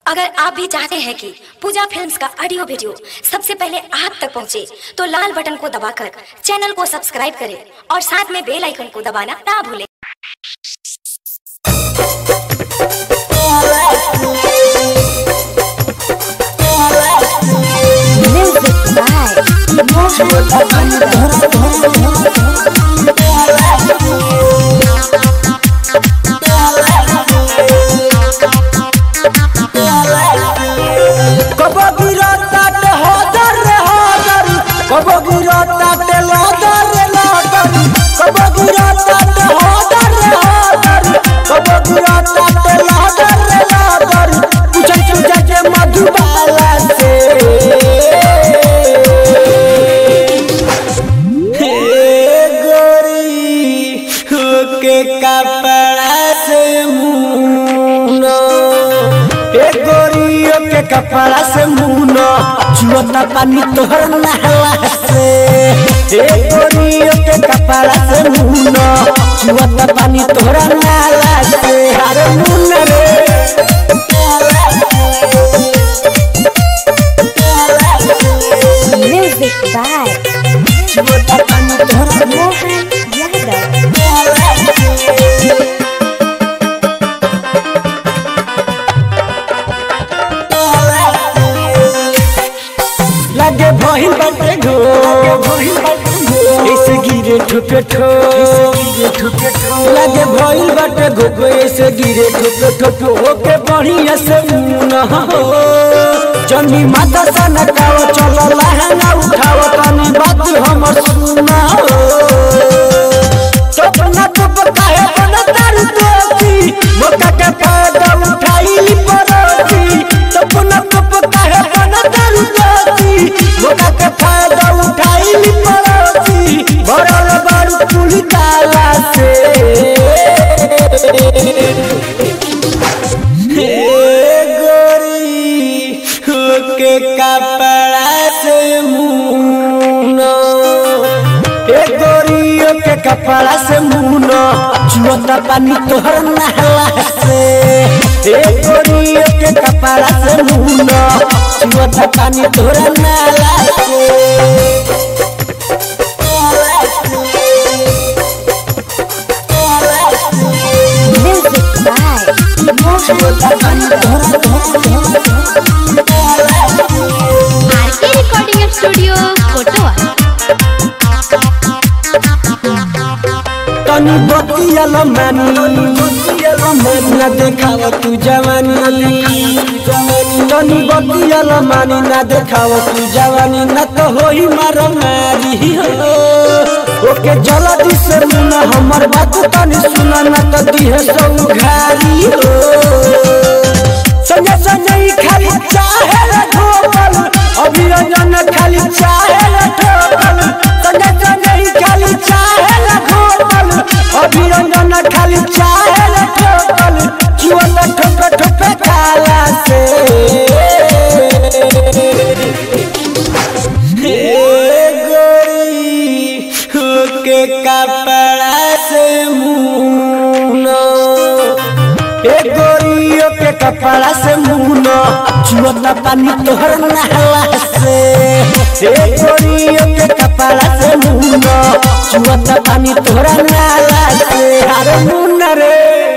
अगर आप भी चाहते हैं कि पूजा फिल्म्स का ऑडियो वीडियो सबसे पहले आप तक पहुंचे, तो लाल बटन को दबाकर चैनल को सब्सक्राइब करें और साथ में बेल आइकन को दबाना ना भूलें। कपड़ा से मुनो चुअता पानी तोहर नहला से, एक गोरियों के कपड़ा से मुनो चुअता पानी तोहर नहला से। अरे मुन रे म्यूजिक बाय चुअता पानी तोहर मोहन यादव। लगे भइल बाटे घो ऐसे गिरे ठुके ठो, लगे भइल बाटे घो ऐसे गिरे ठुके ठो। ओके बढ़िया से मुना हो जनी माता सन काव चलो लहंगा उठाव तनी बात हमर सुना हो। सपना तो काहे बनतार दोती मौका के फायदा उठाई परोती। सपना तो काहे बनतार दोती मौका के फायदा उठाई परोती। भरल बारू पुली ताला से, के कपड़ा से मुनो, एक गोरियों के कपड़ा से मुनो चुअता पानी तोहर नहला से। एक गोरियों के कपड़ा से मुनो चुअता पानी तोहर नहला से। Music by Mohan RK recording studio Kotwa. तनी बतियल मानी ना देखाव तू जवानी, तनी बतियल मानी ना देखाव तू जवानी। न तो होई मार मारी हो ओके जल्दी से मुना हमर बात तनी सुना न तो दिहे सौ घारी हो। संगे संगे खाली चाहे ठोकल अभिरंजन खाली चाहे ठोकल। संगे संगे खाली चाहे ठोकल अभिरंजन खाली चाहे ठोकल। चुअता ठोक ठोक खाला से, के कपड़ा से मुनो, एक गोरियों के कपड़ा से मुनो चुअता पानी तोहर नहला से। एक गोरियों के कपड़ा से मुनो चुअता पानी तोहर नहला से। अरे मुन रे